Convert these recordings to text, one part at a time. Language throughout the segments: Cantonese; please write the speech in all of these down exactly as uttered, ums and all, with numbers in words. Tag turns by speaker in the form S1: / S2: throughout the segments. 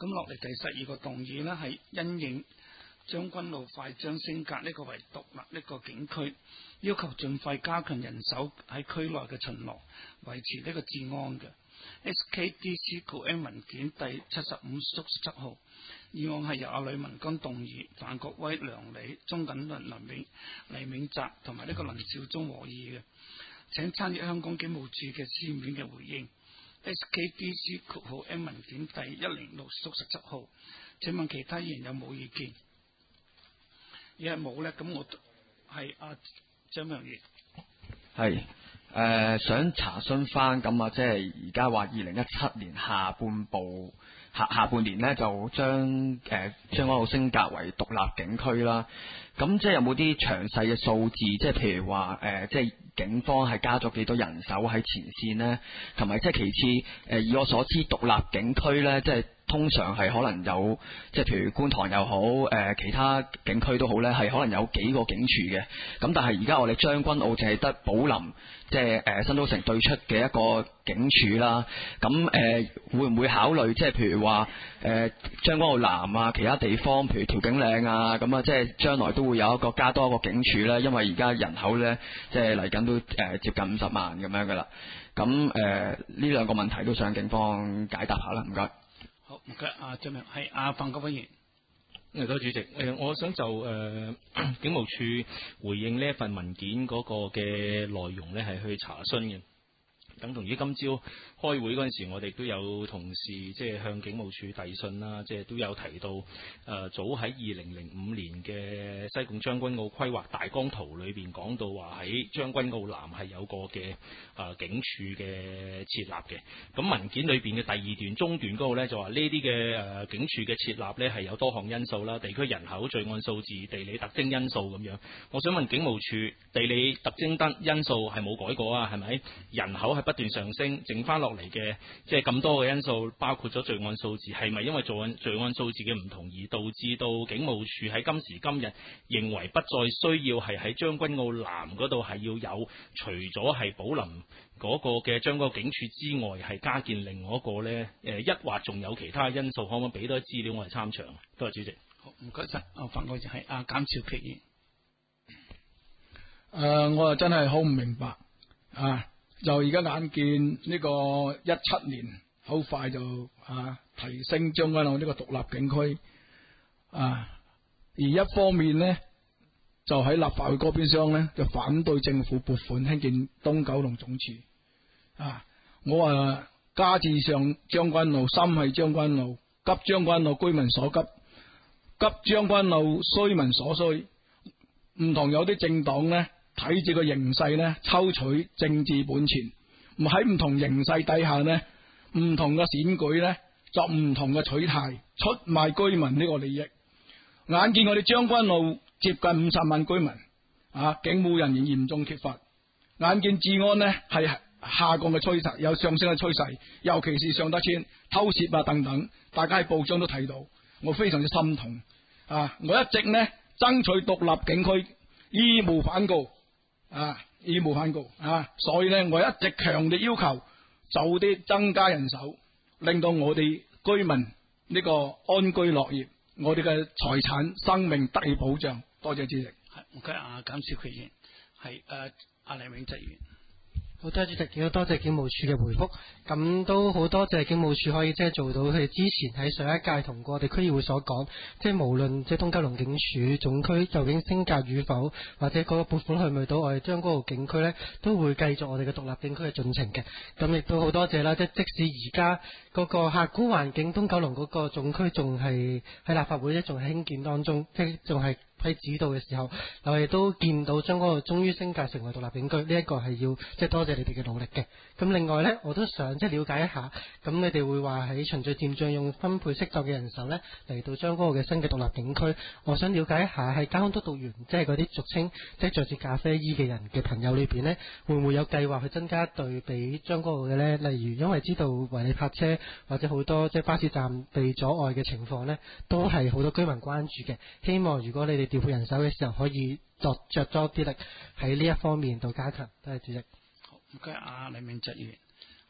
S1: 咁落嚟第十二個動議呢，係因應將軍澳快將升格呢個為獨立呢個警區，要求盡快加強人手喺區內嘅巡邏，維持呢個治安嘅。S K D C 局 M 文件第七十五縮十七號議案係由阿呂文剛動議，范國威、梁理、鍾錦麟、林永、黎銘澤同埋呢個林少忠和議嘅。請參閱香港警務處嘅書面嘅回應。S K D C 局號 M 文件第一零六縮十七號，請問其他議員有冇意見？如果冇呢，咁我係阿張明業。
S2: 係。誒、呃、想查詢翻咁啊，即係而家話二零一七年下半部下下半年呢，就將誒將軍澳升格為獨立警區啦。咁即係有冇啲詳細嘅數字？即係譬如話誒、呃，即係警方係加咗幾多人手喺前線呢？同埋即係其次誒、呃，以我所知，獨立警區呢，即係通常係可能有，即係譬如觀塘又好，誒、呃、其他警區都好呢，係可能有幾個警署嘅。咁但係而家我哋將軍澳淨係得寶林，即係誒新都城對出嘅一個警署啦。咁誒、呃、會唔會考慮即係譬如話誒將軍澳南啊，其他地方譬如調景嶺啊，咁啊即係將來都會有一個加多一個警署咧？因為而家人口咧即係嚟緊都誒、呃、接近五十萬咁樣噶啦。咁誒呢兩個問題都想警方解答下啦，唔該。
S1: 好，唔該，阿張明係阿范國威議員。
S3: 誒，多謝主席。誒，我想就誒、呃、警務處回應呢一份文件嗰個嘅內容咧，係去查詢嘅。等同於今朝開會嗰陣時，我哋都有同事即係向警務處遞信啦，即係都有提到誒、呃、早喺二零零五年嘅西貢將軍澳規劃大綱圖裏邊講到話喺將軍澳南係有個嘅誒、呃、警署嘅設立嘅。咁文件裏邊嘅第二段中段嗰度咧就話呢啲嘅誒警署嘅設立咧係有多項因素啦，地區人口、罪案數字、地理特徵因素咁樣。我想問警務處，地理特徵得因素係冇改過啊？係咪？人口係不斷上升，剩翻落嚟嘅即係咁多嘅因素，包括咗罪案數字，係咪因為罪案罪案數字嘅唔同而導致到警務處喺今時今日認為不再需要係喺將軍澳南嗰度係要有除咗係寶林嗰個嘅將軍澳警署之外，係加建另外一個呢？誒，一或仲有其他因素，可唔可以俾多啲資料我哋參詳？多謝主席。
S1: 好，唔該晒。阿范國威係阿簡兆琪議員。
S4: 誒，我啊真係好唔明白啊！就而家眼見呢個一七年好快就啊提升將軍澳呢個獨立警區啊，而一方面呢，就喺立法會嗰邊廂呢，就反對政府撥款興建東九龍總署啊。我啊家志上將軍澳，心係將軍澳，急將軍澳居民所急，急將軍澳需民所需。唔同有啲政黨呢，睇住個形勢呢，抽取政治本錢，唔喺唔同形勢底下呢，唔同嘅選舉呢，作唔同嘅取態，出賣居民呢個利益。眼見我哋將軍澳接近五十萬居民，啊，警務人員嚴重缺乏，眼見治安呢係下降嘅趨勢，有上升嘅趨勢，尤其是上德村偷竊啊等等，大家喺報章都睇到，我非常之心痛。啊，我一直呢爭取獨立警區，義無反顧。啊，義無反顧啊！所以咧，我一直強烈要求就啲增加人手，令到我哋居民呢個安居樂業，我哋嘅財產生命得以保障。多謝主席。
S1: 係唔該，阿簡少權議員係誒阿黎永澤議員。
S5: 好多謝主席，亦都多謝警務處嘅回覆。咁都好多謝警務處可以即係做到佢哋之前喺上一屆同過我哋區議會所講，即係無論即係東九龍警署總區究竟升格與否，或者嗰個撥款去唔去到我哋將軍澳警區呢，都會繼續我哋嘅獨立警區嘅進程嘅。咁亦都好多謝啦，即係即使而家嗰個客觀環境，東九龍嗰個總區仲係喺立法會咧，仲係興建當中，即係仲係喺指導嘅時候，我哋都見到將軍澳終於升格成為獨立警區，呢、這、一個係要即係多謝你哋嘅努力嘅。咁另外呢，我都想即係了解一下，咁你哋會話喺循序漸進用分配適當嘅人手呢嚟到將軍澳嘅新嘅獨立警區。我想了解一下喺交通督導員，即係嗰啲俗稱即係着住咖啡衣嘅人嘅朋友裏邊呢，會唔會有計劃去增加隊俾將軍澳嘅呢？例如因為知道違例泊車或者好多即係巴士站被阻礙嘅情況呢，都係好多居民關注嘅。希望如果你哋調配人手嘅時候，可以作着多啲力喺呢一方面度加強。多謝主席。
S1: 好，唔該，阿黎永澤議員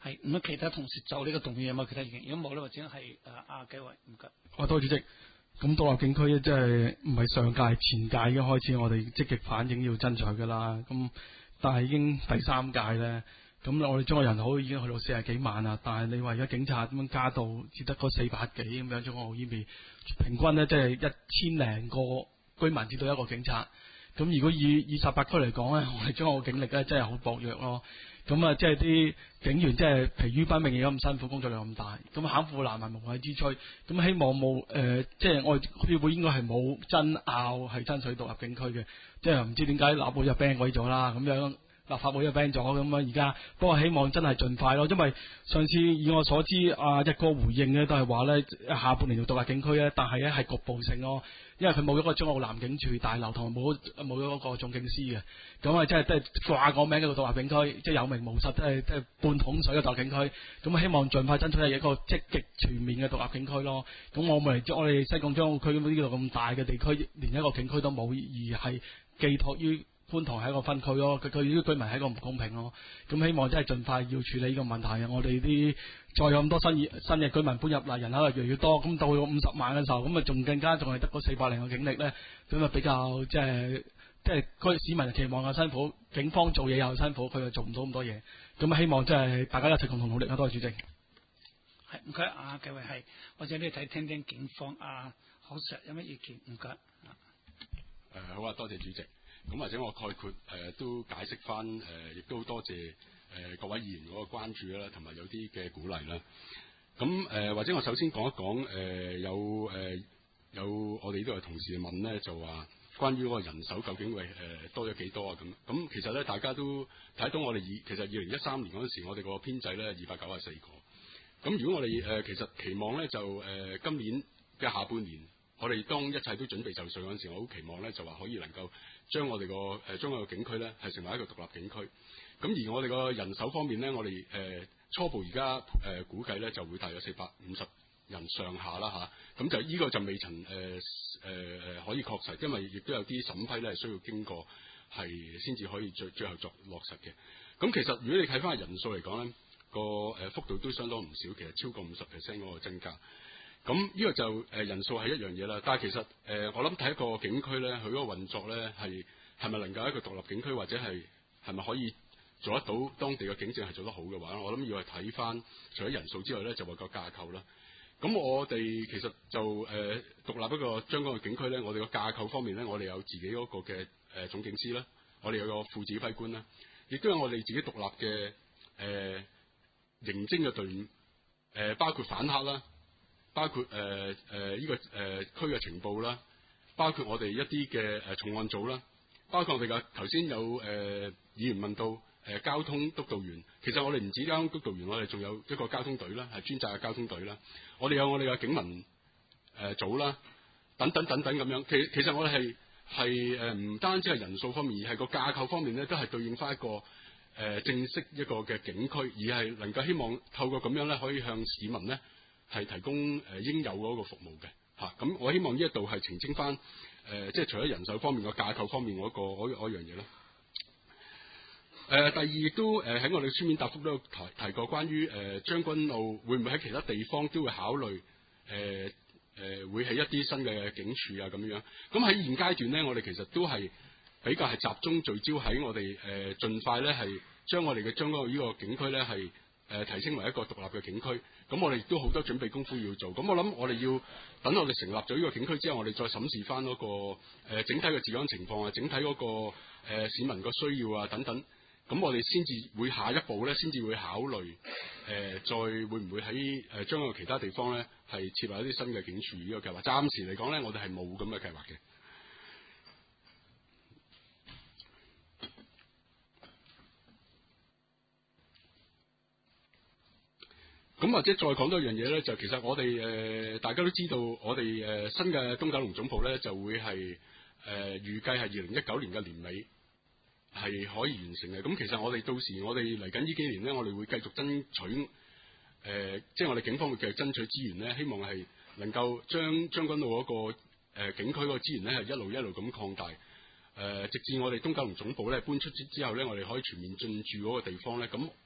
S1: 係咁啊，其他同事就呢個動議有冇其他意見？如果冇咧，或者係誒阿紀偉唔該。
S4: 啊，多謝主席。咁獨立警區咧，即係唔係上屆前屆已經開始，我哋積極反映要爭取㗎啦。咁但係已經第三屆咧，咁我哋中國人口已經去到四十幾萬啦。但係你話而家警察咁樣加到只得嗰四百幾咁樣，中國呢邊平均咧即係一千零個居民至到一個警察。咁如果以以十八區嚟講咧，我哋中國嘅警力咧真係好薄弱咯。咁啊，即係啲警員即係疲於奔命，而家咁辛苦，工作量咁大，咁巧婦難為無米之炊。咁希望冇誒、呃，即係我哋區議會應該係冇爭拗係爭取獨立警區嘅，即係唔知點解立會就 ban 鬼咗啦，咁樣立法會就 ban 咗，咁啊而家不過希望真係盡快咯，因為上次以我所知，阿、啊、一哥回應咧都係話咧下半年做獨立警區咧，但係咧係局部性咯。因為佢冇咗個中澳南警署大樓，同埋冇冇咗嗰個總警司嘅，咁啊即係即係掛個名叫做獨立警區，即係有名無實，即係即係半桶水嘅獨立警區。咁希望盡快爭取係一個積極全面嘅獨立警區咯。咁我咪我哋西貢將澳區呢度咁大嘅地區，連一個警區都冇，而係寄託於觀塘係一個分區咯。佢佢啲居民係一個唔公平咯。咁希望真係盡快要處理呢個問題啊！我哋啲再有咁多新新嘅居民搬入嚟，人口又越嚟越多，咁到五十萬嘅時候，咁啊仲更加仲係得嗰四百零個警力咧，咁啊比較即係即係區市民期望又辛苦，警方做嘢又辛苦，佢又做唔到咁多嘢，咁啊希望即係大家一齊共同努力啊！多謝主席。
S1: 係唔該，阿紀偉係，或者你睇聽聽警方阿何 Sir 有乜意見？唔該。誒、
S6: 呃、好啊，多謝主席。咁或者我概括誒、呃、都解釋翻誒，亦、呃、都多謝誒、呃、各位議員嗰個關注啦，同埋有啲嘅鼓勵啦。咁誒、呃、或者我首先講一講誒、呃、有誒、呃、有我哋呢度嘅同事問咧，就話關於嗰個人手究竟會誒、呃、多咗幾多啊？咁咁其實咧，大家都睇到我哋以其實二零一三年嗰陣時，我哋個編制咧二百九十四個。咁如果我哋誒、呃、其實期望咧就誒、呃、今年嘅下半年，我哋當一切都準備就緒嗰陣時，我好期望咧就話可以能夠將我哋個誒將我個警區咧係成為一個獨立警區。咁而我哋個人手方面咧，我哋誒、呃、初步而家誒估計咧就會大約四百五十人上下啦嚇。咁、啊、就呢個就未曾誒誒誒可以確實，因為亦都有啲審批咧係需要經過係先至可以最最後作落實嘅。咁其實如果你睇翻人數嚟講咧，個誒幅度都相當唔少，其實超過五十 percent 嗰個增加。咁呢個就誒、呃、人數係一樣嘢啦，但係其實誒、呃、我諗睇一個警區咧，佢嗰個運作咧係係咪能夠一個獨立警區，或者係係咪可以做得到當地嘅警政係做得好嘅話，我諗要係睇翻除咗人數之外咧，就係個架構啦。咁我哋其實就誒、呃、獨立一個將軍澳警區咧，我哋個架構方面咧，我哋有自己嗰個嘅誒、呃、總警司啦，我哋有個副指揮官啦，亦都有我哋自己獨立嘅誒刑偵嘅隊伍，誒、呃、包括反黑啦。包括誒誒呢個誒、呃、區嘅情報啦，包括我哋一啲嘅誒重案組啦，包括我哋嘅頭先有誒、呃、議員問到誒、呃、交通督導員，其實我哋唔止交通督導員，我哋仲有一個交通隊啦，係專責嘅交通隊啦，我哋有我哋嘅警民誒、呃、組啦，等等等等咁樣。其其實我哋係係誒唔單止係人數方面，而係個架構方面咧，都係對應翻一個誒、呃、正式一個嘅警區，而係能夠希望透過咁樣咧，可以向市民咧。係提供誒、呃、應有嗰個服務嘅嚇，咁、啊、我希望呢一度係澄清翻誒、呃，即係除咗人手方面個架構方面嗰、那個嗰嗰樣嘢啦。誒、呃、第二亦都誒喺、呃、我哋書面答覆都有提提過關於誒、呃、將軍澳會唔會喺其他地方都會考慮誒誒、呃呃、會係一啲新嘅警署啊咁樣。咁喺現階段咧，我哋其實都係比較係集中聚焦喺我哋誒、呃、盡快咧係將我哋嘅將軍澳呢個警區咧係。誒、呃、提升為一個獨立嘅警區，咁我哋亦都好多準備功夫要做。咁我諗我哋要等我哋成立咗呢個警區之後，我哋再審視翻嗰、那個、呃、整體嘅治安情況啊，整體嗰、那個、呃、市民個需要啊等等。咁我哋先至會下一步咧，先至會考慮誒、呃、再會唔會喺誒將個其他地方咧係設立一啲新嘅警署呢個計劃。暫時嚟講咧，我哋係冇咁嘅計劃嘅。咁或者再講多一樣嘢咧，就其實我哋誒、呃、大家都知道，我哋誒、呃、新嘅東九龍總部咧就會係誒、呃、預計係二零一九年嘅年尾係可以完成嘅。咁其實我哋到時我哋嚟緊呢幾年咧，我哋會繼續爭取誒、呃，即係我哋警方會繼續爭取資源咧，希望係能夠將將軍澳嗰、那個、呃、警區嗰個資源咧係一路一路咁擴大。誒、呃，直至我哋東九龍總部咧搬出之之後咧，我哋可以全面進駐嗰個地方咧，咁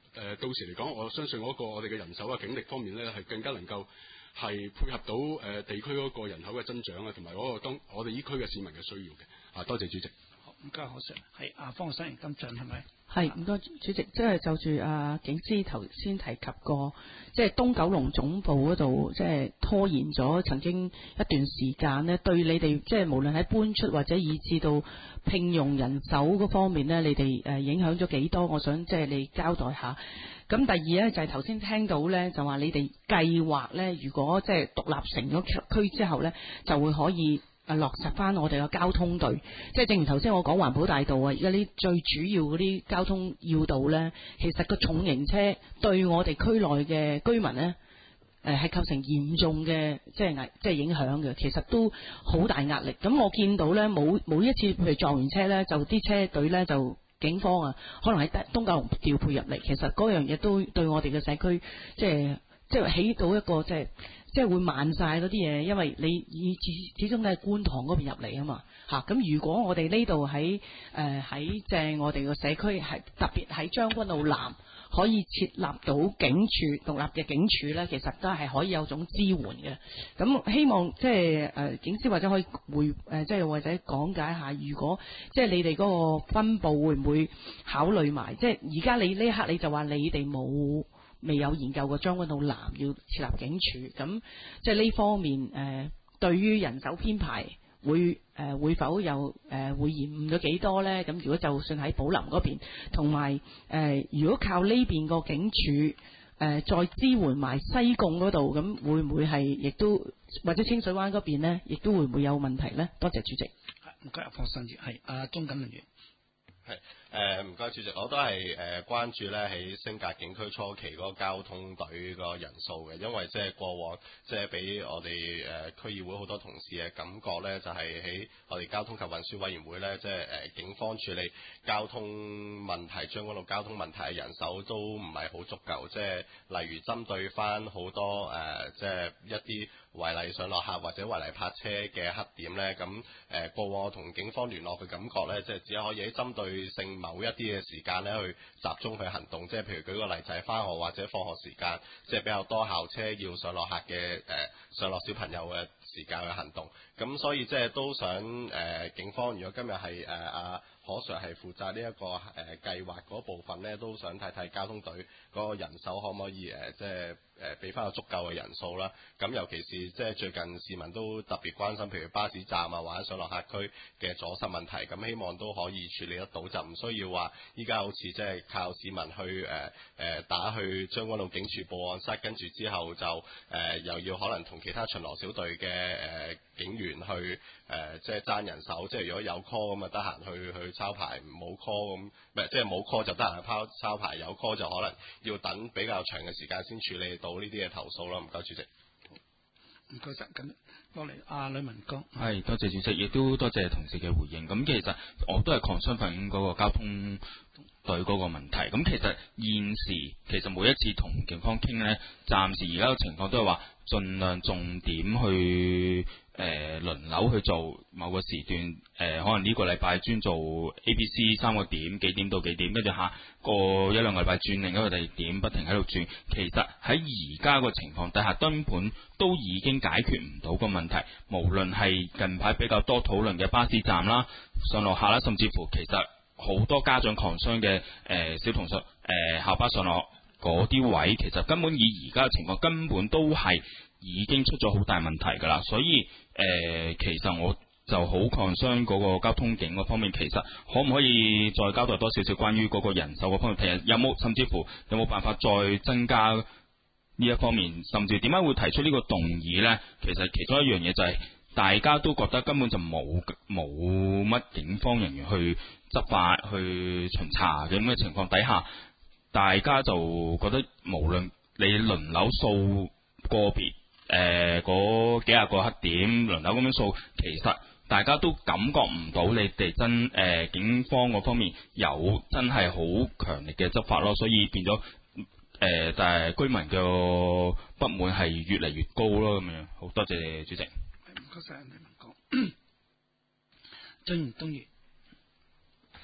S6: 呃、到時嚟講，我相信嗰個我哋嘅人手啊、警力方面咧，係更加能夠係配合到誒、呃、地區嗰個人口嘅增長啊，同埋嗰個當我哋依區嘅市民嘅需要嘅。啊，多謝主席。
S1: 好，唔該，何 Sir。係啊，方生金進係咪？
S7: 係唔該，主席，即係就住啊警司頭先提及過，即係東九龍總部嗰度，即係拖延咗曾經一段時間呢，對你哋即係無論喺搬出或者以至到聘用人手嗰方面呢，你哋誒影響咗幾多？我想即係你交代下。咁第二呢，就係頭先聽到呢，就話你哋計劃呢，如果即係獨立成咗區之後呢，就會可以啊落實翻我哋嘅交通隊，即係正如頭先我講環保大道啊，而家呢最主要嗰啲交通要道呢，其實個重型車對我哋區內嘅居民呢，誒係構成嚴重嘅即係危即係影響嘅，其實都好大壓力。咁我見到呢，每每一次譬如撞完車呢，就啲車隊呢，就警方啊，可能喺東九龍調配入嚟，其實嗰樣嘢都對我哋嘅社區即係即係起到一個即係。即係會慢晒嗰啲嘢，因為你以始始終都係觀塘嗰邊入嚟啊嘛嚇。咁如果我哋呢度喺誒喺正我哋個社區係特別喺將軍澳南可以設立到警署獨立嘅警署呢，其實都係可以有種支援嘅。咁希望即係誒警司或者可以回誒即係或者講解下，如果即係你哋嗰個分佈會唔會考慮埋？即係而家你呢刻你就話你哋冇。未有研究過將軍澳南要設立警署，咁即係呢方面誒、呃，對於人手編排會誒、呃、會否有誒、呃、會延誤咗幾多呢？咁如果就算喺寶林嗰邊，同埋誒如果靠呢邊個警署誒、呃、再支援埋西貢嗰度，咁會唔會係亦都或者清水灣嗰邊呢，亦都會唔會有問題呢？多謝主席。
S1: 唔該，方生係阿鍾錦麟員。
S8: 係誒唔該主席，我都係誒、呃、關注咧喺升格警區初期嗰個交通隊個人數嘅，因為即係過往即係俾我哋誒、呃、區議會好多同事嘅感覺咧，就係、是、喺我哋交通及運輸委員會咧，即係誒、呃、警方處理交通問題、將軍澳交通問題嘅人手都唔係好足夠，即係例如針對翻好多誒、呃、即係一啲違例上落客或者違例泊車嘅黑點咧，咁誒、呃、過往我同警方聯絡嘅感覺咧，即係只可以喺針對性某一啲嘅時間咧去集中去行動，即係譬如舉個例就係返學或者放學時間，即係比較多校車要上落客嘅誒、呃、上落小朋友嘅時間去行動，咁所以即係都想誒、呃、警方如果今日係誒阿何 Sir 係負責呢、這、一個誒、呃、計劃嗰部分咧，都想睇睇交通隊嗰個人手可唔可以誒、呃、即係誒俾翻個足夠嘅人數啦。咁尤其是即係最近市民都特別關心，譬如巴士站啊或者上落客區嘅阻塞問題，咁希望都可以處理得到，就唔需要話依家好似即係靠市民去誒誒、呃、打去將軍澳警署報案室，跟住之後就誒、呃、又要可能同其他巡邏小隊嘅誒、呃、警員去誒、呃、即係爭人手，即係如果有 call 咁啊得閒去去抄牌，冇 call 咁，唔係即係冇 call 就得閒去抄抄牌，有 call 就可能要等比較長嘅時間先處理到呢啲嘅投訴啦。唔該主席。
S1: 唔該晒，咁落嚟阿呂文剛。
S9: 係多謝主席，亦都多謝同事嘅回應。咁其實我都係 concern 緊嗰個交通隊嗰個問題。咁其實現時其實每一次同警方傾呢，暫時而家嘅情況都係話盡量重點去誒、呃、輪流去做某個時段，誒、呃、可能呢個禮拜專做 A、B、C 三個點，幾點到幾點，跟住下個一兩個禮拜轉另一個地點，不停喺度轉。其實喺而家個情況底下，根本都已經解決唔到個問題。無論係近排比較多討論嘅巴士站啦、上落客啦，甚至乎其實好多家長抗商嘅誒小童上誒校巴上落嗰啲位，其實根本以而家嘅情況，根本都係已經出咗好大問題㗎啦。所以誒、呃，其實我就好抗商嗰個交通警嗰方面，其實可唔可以再交代多少少關於嗰個人手嗰方面？其實有冇甚至乎有冇辦法再增加呢一方面？甚至點解會提出呢個動議呢？其實其中一樣嘢就係、是、大家都覺得根本就冇冇乜警方人員去執法、去巡查嘅咁嘅情況底下，大家就覺得無論你輪流掃個別誒嗰幾廿個黑點輪流咁樣掃，其實大家都感覺唔到你哋真誒、呃、警方嗰方面有真係好強力嘅執法咯，所以變咗誒、呃，但係居民嘅不滿係越嚟越高咯咁樣。好多謝主席。
S1: 唔該晒，你問講。張東儀。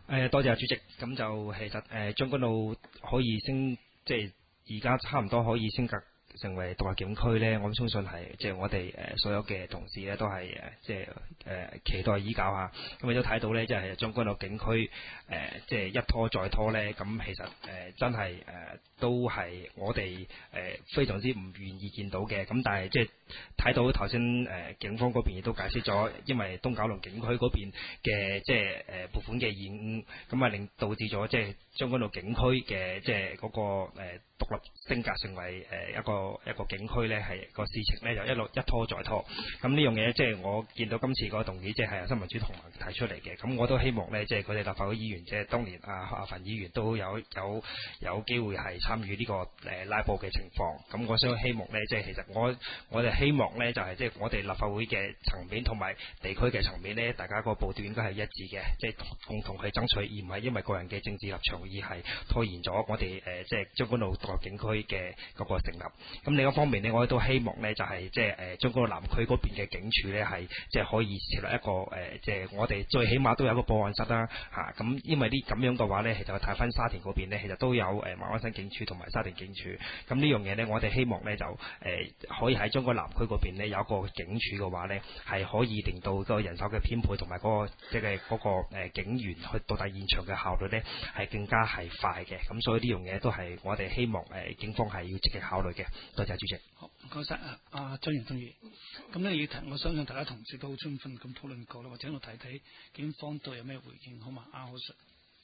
S10: 誒多謝主席，咁就其實誒將軍澳可以升，即係而家差唔多可以升格成為獨立警區呢，我相信係即係我哋誒所有嘅同事咧都係誒即係誒期待已久下，咁亦都睇到呢，即係將軍澳警區誒即係一拖再拖呢，咁其實誒真係誒都係我哋誒非常之唔願意見到嘅，咁但係即係睇到頭先誒警方嗰邊亦都解釋咗，因為東九龍警區嗰邊嘅即係誒撥款嘅延誤，咁啊令導致咗即係將軍澳警區嘅即係嗰個誒獨立升格成為誒一個一個警區咧，係個事情咧就一路一拖再拖。咁呢樣嘢即係我見到今次個動議即係新民主同盟提出嚟嘅，咁我都希望咧即係佢哋立法會議員即係當年阿阿馮議員都有有有機會係參與呢個誒拉布嘅情況。咁我想希望咧即係其實我我哋希望咧就係即係我哋立法會嘅層面同埋地區嘅層面咧，大家個步調應該係一致嘅，即係共同去爭取，而唔係因為個人嘅政治立場而係拖延咗我哋誒即係將軍澳獨立警區嘅嗰個成立。咁另一方面呢，我都希望呢，就係即係誒將軍澳南區嗰邊嘅警署呢，係即係可以設立一個誒，即係我哋最起碼都有一個報案室啦嚇。咁因為呢咁樣嘅話呢，其實睇翻沙田嗰邊呢，其實都有誒馬鞍山警署同埋沙田警署。咁呢樣嘢呢，我哋希望呢，就誒可以喺將軍澳南區嗰邊呢，有一個警署嘅話呢，係可以令到個人手嘅編配同埋嗰個即係嗰個誒警員去到達現場嘅效率呢，係更加係快嘅。咁所以呢樣嘢都係我哋希望誒警方係要積極考慮嘅。多謝主席。
S1: 好，唔該晒啊，阿張楊中義。咁呢個議題，我相信大家同事都好充分咁討論過啦，或者我睇睇警方都有咩回應，好嘛？阿何 Sir。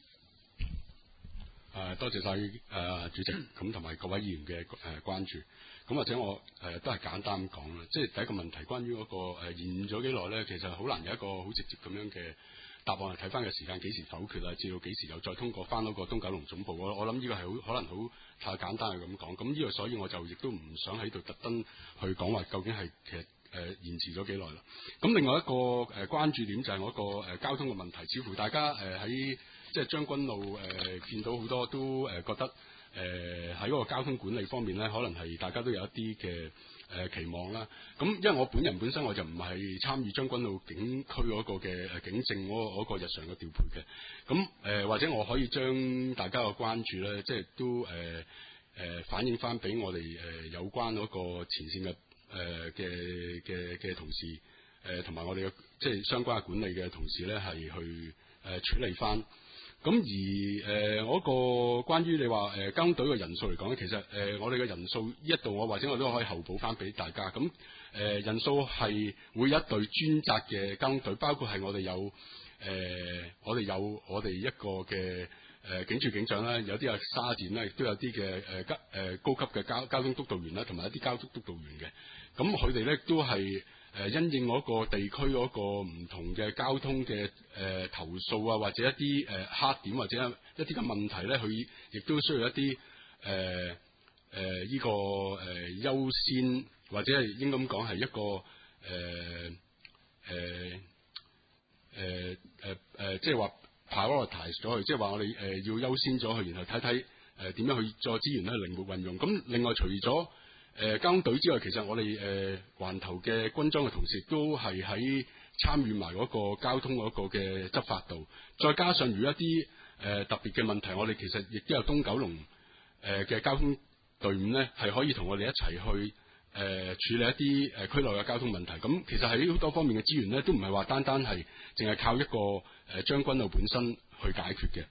S6: 誒，多謝晒誒主席，咁同埋各位議員嘅誒關注。咁或者我誒、呃、都係簡單咁講啦，即係第一個問題關於嗰、那個誒、呃、延誤咗幾耐咧，其實好難有一個好直接咁樣嘅答案，係睇翻嘅時間幾時否決啊，至到幾時又再通過翻嗰個東九龍總部。我我諗呢個係好可能好太簡單嘅咁講。咁呢個所以我就亦都唔想喺度特登去講話究竟係其實誒、呃、延遲咗幾耐啦。咁另外一個誒、呃、關注點就係我、那個誒、呃、交通嘅問題，似乎大家誒喺即係將軍澳誒、呃、見到好多都誒、呃、覺得。誒喺嗰個交通管理方面咧，可能係大家都有一啲嘅誒期望啦。咁因為我本人本身我就唔係參與將軍澳警區嗰個嘅誒警政嗰個日常嘅調配嘅。咁誒、呃、或者我可以將大家嘅關注咧，即係都誒誒、呃、反映翻俾我哋誒、呃、有關嗰個前線嘅誒嘅嘅嘅同事誒同埋我哋嘅即係相關嘅管理嘅同事咧，係去誒、呃、處理翻。咁而誒、呃、我個關於你話誒、呃、交通隊嘅人數嚟講咧，其實誒、呃、我哋嘅人數呢一度我或者我都可以後補翻俾大家。咁誒、呃、人數係會有一隊專責嘅交通隊，包括係我哋有誒、呃、我哋有我哋一個嘅誒、呃、警署警長啦，有啲係沙展啦，亦都有啲嘅誒交誒高級嘅交交通督導員啦，同埋一啲交通督導員嘅。咁佢哋咧都係。誒因應嗰個地區嗰個唔同嘅交通嘅誒、呃、投訴啊，或者一啲誒、呃、黑點或者一啲嘅問題咧，佢亦都需要一啲誒誒呢個誒、呃、優先，或者係應該咁講係一個誒誒誒誒誒，即係話 prioritize 咗佢，即係話我哋誒、呃、要優先咗佢，然後睇睇誒點樣去再資源咧靈活運用。咁另外除咗誒、呃、交通隊之外，其實我哋誒環頭嘅軍裝嘅同事都係喺參與埋嗰個交通嗰個嘅執法度，再加上如果一啲誒、呃、特別嘅問題，我哋其實亦都有東九龍誒嘅交通隊伍咧，係可以同我哋一齊去誒、呃、處理一啲誒區內嘅交通問題。咁其實喺好多方面嘅資源咧，都唔係話單單係淨係靠一個誒、呃、將軍澳本身去解決嘅。誒、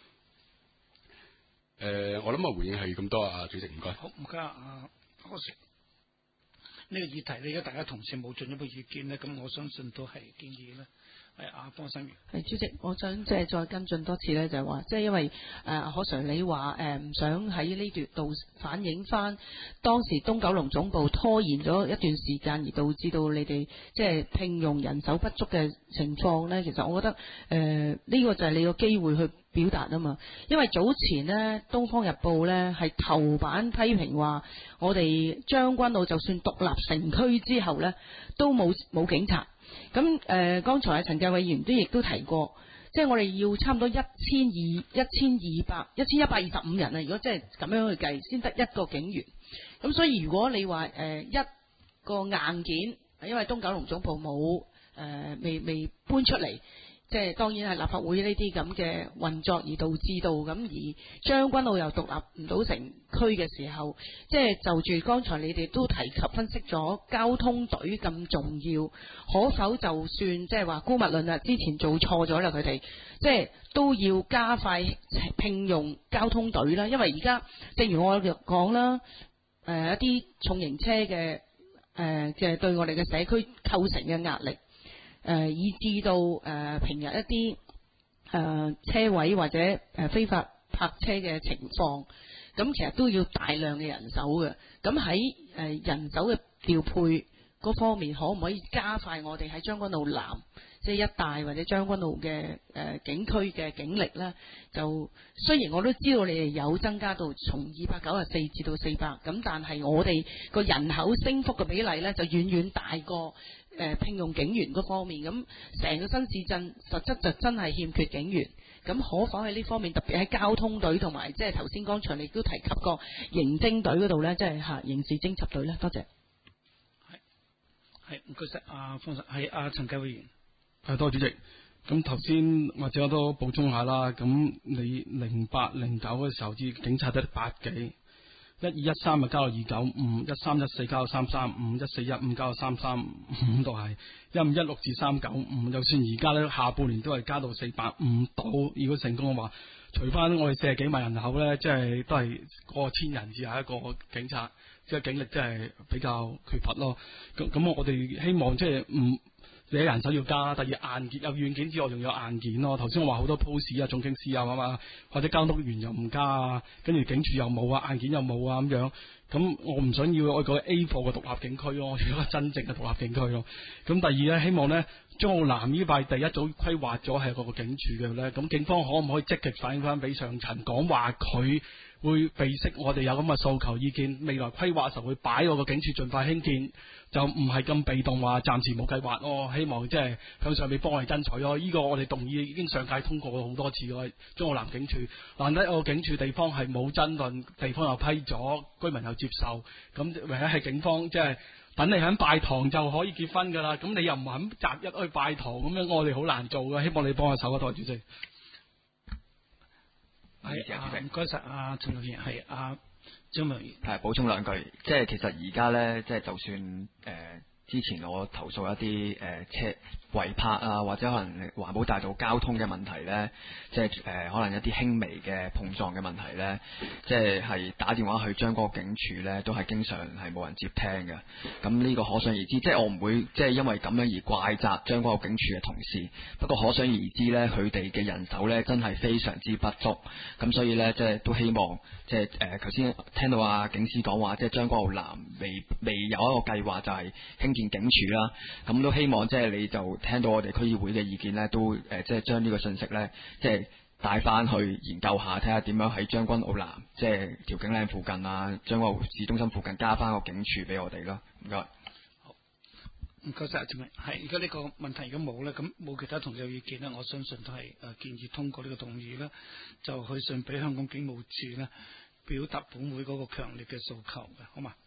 S6: 呃，我諗我回應係咁多啊，主席唔該。
S1: 好，唔該啊。可惜呢個議題咧，而家大家同事冇進一步意見咧，咁我相信都係建議咧。係阿方生源。
S7: 係主席，我想即係再跟進多次咧，就係話，即係因為誒何 Sir 你話誒唔想喺呢段度反映翻當時東九龍總部拖延咗一段時間，而導致到你哋即係聘用人手不足嘅情況咧。其實我覺得誒呢、呃這個就係你個機會去表達啊嘛。因為早前呢，《東方日報》咧係頭版批評話，我哋將軍澳就算獨立成區之後咧，都冇冇警察。咁誒、呃，剛才阿陳介偉議員都亦都提過，即係我哋要差唔多一千二、一千二百、一千一百二十五人啊！如果即係咁樣去計，先得一個警員。咁所以如果你話誒、呃、一個硬件，因為東九龍總部冇誒、呃、未未搬出嚟， 即係當然係立法會呢啲咁嘅運作而導致到咁，而將軍澳又獨立唔到成區嘅時候，即係就住剛才你哋都提及分析咗交通隊咁重要，可否就算即係話姑勿論啦，之前做錯咗啦，佢哋即係都要加快聘用交通隊啦，因為而家正如我講啦，誒、呃、一啲重型車嘅誒嘅對我哋嘅社區構成嘅壓力，誒、呃、以至到誒、呃、平日一啲誒、呃、車位或者誒非法泊車嘅情況，咁其實都要大量嘅人手嘅。咁喺誒人手嘅調配嗰方面，可唔可以加快我哋喺將軍澳南即係一帶或者將軍澳嘅誒、呃、警區嘅警力呢？就雖然我都知道你哋有增加到從二百九十四至到四百，咁但係我哋個人口升幅嘅比例呢，就遠遠大過誒、呃、聘用警員嗰方面。咁成個新市鎮實質就真係欠缺警員。咁可否喺呢方面，特別喺交通隊同埋即係頭先剛才你都提及過刑偵隊嗰度呢，即係嚇刑事偵緝隊呢？多謝。
S1: 係唔該晒，阿方實係阿陳繼會員。
S11: 係多謝主席。咁頭先或者我都補充下啦。咁你零八零九嘅時候，至警察得百幾，一二一三就交到二九五，一三一四交到三三五，一四一五交到三三五，都係一五一六至三九五。就算而家咧下半年都係加到四百五到，如果成功嘅話，除翻我哋四十幾萬人口咧，即係都係過千人至係一個警察，即係警力真係比較缺乏咯。咁咁我哋希望即係唔。第一人手要加，第二硬件有軟件之外，仲有硬件咯。頭先我話好多 post 啊、總警司啊嘛，或者交通員又唔加啊，跟住警署又冇啊，硬件又冇啊咁樣。咁我唔想要我個 A 貨嘅獨立警區咯，我要一個真正嘅獨立警區咯。咁第二咧，希望咧將澳南呢塊第一早規劃咗係個警署嘅咧，咁警方可唔可以積極反映翻俾上層講話佢會備悉我哋有咁嘅訴求意見，未來規劃時候會擺我個警署盡快興建。就唔係咁被動話暫時冇計劃咯，希望即係向上面幫我哋爭取咯。呢、這個我哋動議已經上屆通過過好多次嘅將澳南警署，難得有個警署地方係冇爭論，地方又批咗，居民又接受，咁唯一係警方即係等你肯拜堂就可以結婚㗎啦。咁你又唔肯擇日去拜堂，咁樣我哋好難做嘅。希望你幫我手啊，代主席。
S1: 係唔該晒，阿陳議員係阿。張明
S2: 係補充兩句，即係其實而家咧，即係就算誒、呃、之前我投訴一啲誒、呃、車違泊啊，或者可能環保大道交通嘅問題咧，即係誒、呃、可能一啲輕微嘅碰撞嘅問題咧，即係係打電話去將嗰個警署咧，都係經常係冇人接聽嘅。咁呢個可想而知，即係我唔會即係因為咁樣而怪責將嗰個警署嘅同事。不過可想而知咧，佢哋嘅人手咧真係非常之不足。咁所以咧，即係都希望即係誒頭先聽到阿警司講話，即係將軍澳南未未有一個計劃就係興建警署啦。咁都希望即係你就聽到我哋區議會嘅意見咧，都誒、呃、即係將呢個信息咧，即係帶翻去研究下，睇下點樣喺將軍澳南，即係調景嶺附近啊，將軍澳市中心附近加翻個警署俾我哋咯。唔該。
S1: 好，唔該晒，陳明。係，而家呢個問題如果冇咧，咁冇其他同事有意見咧，我相信都係誒建議通過呢個動議啦，就去信俾香港警務處咧，表達本會嗰個強烈嘅訴求嘅，好嘛？